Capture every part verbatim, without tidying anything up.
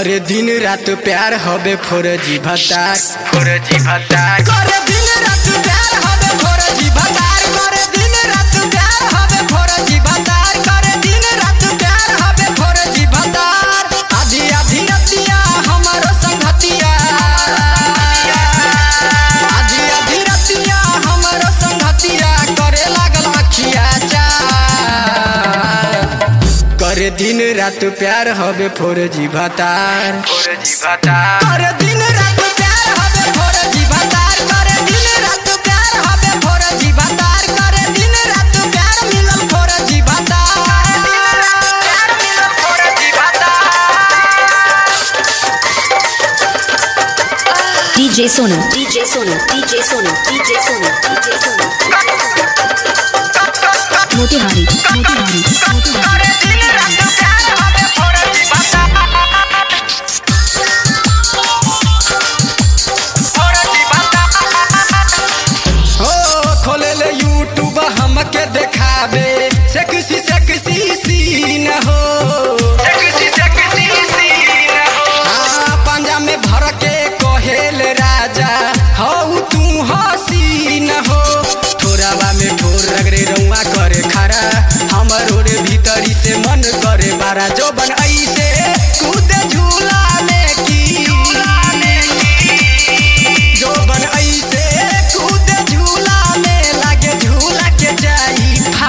करे दिन रात प्यार हबे फोरजी भतार फोरजी भतार करे दिन रात प्यार हबे फोरजी भतार करे दिन रात प्यार हबे फोरजी भतार करे दिन रात प्यार हबे फोरजी भतार आधी आधी रतिया हमरो संगतिया आधी आधी रतिया हमरो संगतिया करे लागल अखिया करे दिन रात प्यार हबे फोरजी भतार फोरजी भतार करे दिन रात प्यार हबे फोरजी भतार करे दिन रात प्यार हबे फोरजी भतार करे दिन रात प्यार मिलल फोरजी भतार प्यार मिलल फोरजी भतार DJ Sonu DJ Sonu DJ Sonu DJ Sonu DJ Sonu Motihari Motihari Motihari हमके देखावे सेक्सी सेक्सी सीन हो सेक्सी सेक्सी सीन हो हां पंजा में भर के कहेल राजा हौ तू हसीन हो थोरावा में ठोर रगरे रउआ करे खरा हमरो रे भीतरी से मन करे बारा जो बन ऐसे कूदे झूला में की जो बन ऐसे कूदे झूला में लागे झूला के जाई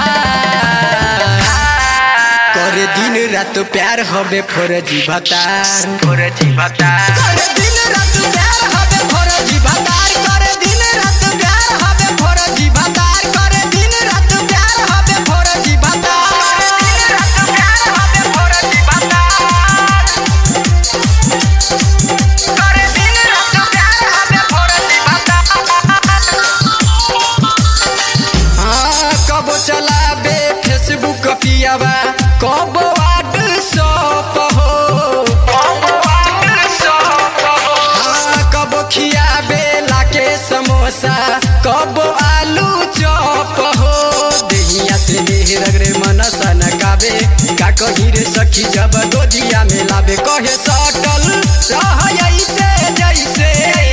करे दिन रात प्यार हबे फोरजी भतार फोरजी भतार करे दिन रात प्यार हबे फोरजी भतार करे दिन रात प्यार हबे फोरजी भतार करे दिन रात प्यार हबे फोरजी भतार दिन रात प्यार हबे फोरजी भतार करे दिन रात प्यार हबे फोरजी भतार हां कब चलाबे फेसबुक पियावा कब व्हाट्सएप हो कब व्हाट्सएप हो हां कब खियाबे लाके समोसा कब आलू चॉप हो देहिया से देह रगरे मनसा न काबे का कही रे सखी जब गोदिया में लाबे कहे सटल रह ऐसे जैसे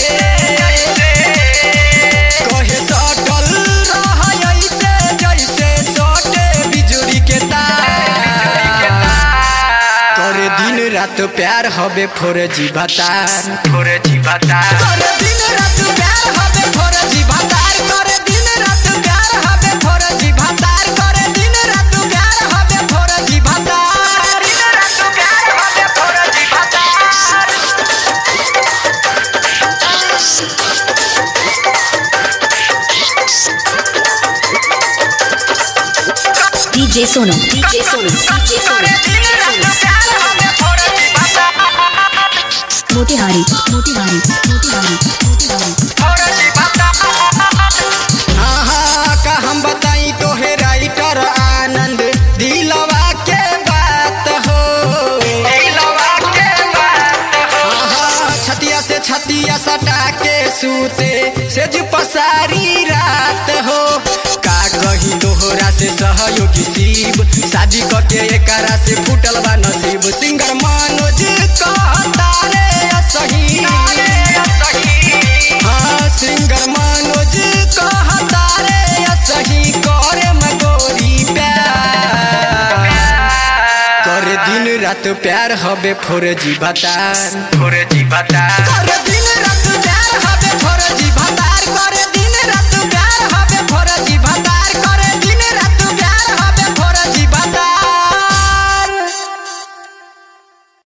कहे सटल रह ऐसे जैसे सटे बिजुली के तार करे दिन रात प्यार हबे फोरजी भतार फोरजी भतार करे दिन रात प्यार हबे फोरजी भतार करे दिन रात प्यार हबे फोरजी भतार करे दिन रात प्यार हबे फोरजी भतार दिन रात प्यार हबे फोरजी भतार DJ Sonu DJ Sonu DJ Sonu Motihari Motihari Motihari Motihari हाँ हाँ का हम बताई तोहे राइटर आनंद दिलवा के बात हो दिलवा के बात हो हाँ छतिया से छतिया सटा के सूते सेज पसारी रात हो का कही तोहरा से सहयोगी शिव शादी करके एकरा से फूटल बा नसीब सिंगर मनोज कहता रे सही हाँ सिंगर मनोज कहता रे सही करे मगोरी प्यार करे दिन रात प्यार हबे फोरजी भतार फोरजी भतार करे